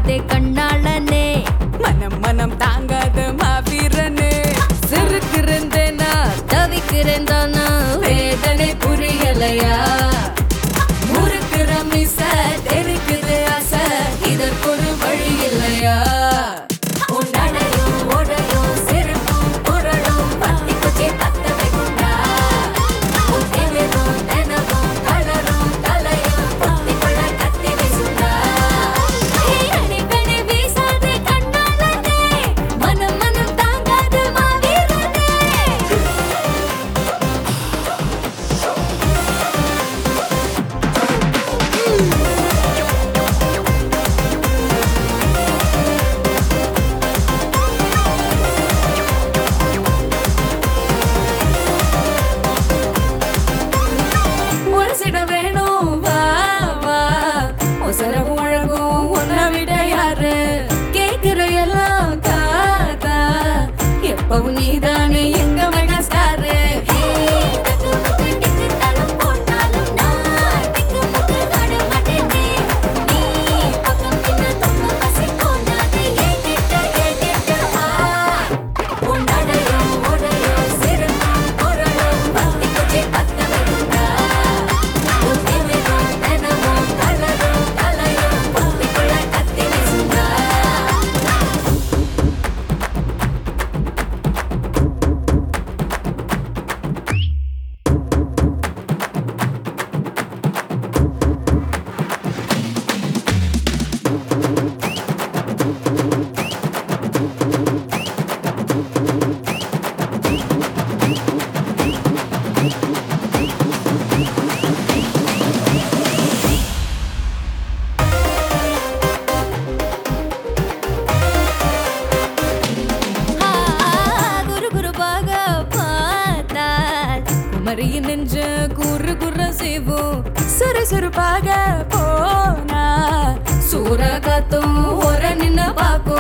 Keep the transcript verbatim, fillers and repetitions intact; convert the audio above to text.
வீசாதே கண்ணாளனே மனம் மனம் தாங்காத மாவீரனே சிறுக்கிறேன்னா தவிக்கிறேன் தானா வேதனை புரியலையா முறுக்குற மிச தெரிக்குது ஆசை இதற்கு ஒரு வழி இல்லையா உன்னடையும் உடையும் சிறுப்பும் குரலும் பத்தி குச்சி பத்த வைக்குண்டா உத்திவிரும் தினமும் கலரும் தலையும் பத்திக்குள்ள கத்தி வீசுண்டா அடிக்கடி வீசாதே கண்ணாளனே மனம் மனம் தாங்காத மாவீரனே உரசிட வேணும் வா வா உசரவும் அழகும் உன்னை விட யாரு கேக்குற எல்லாம் காதா எப்பவும் நீதானே எங்க மெகா ஸ்டாரு குரு குருபாக பார்த்தால் குமரிய நெஞ்ச குறு குற செய்வோம் சுறு சுறுப்பாக போனா சூற காத்தும் ஒரு நின்ன பாக்கும்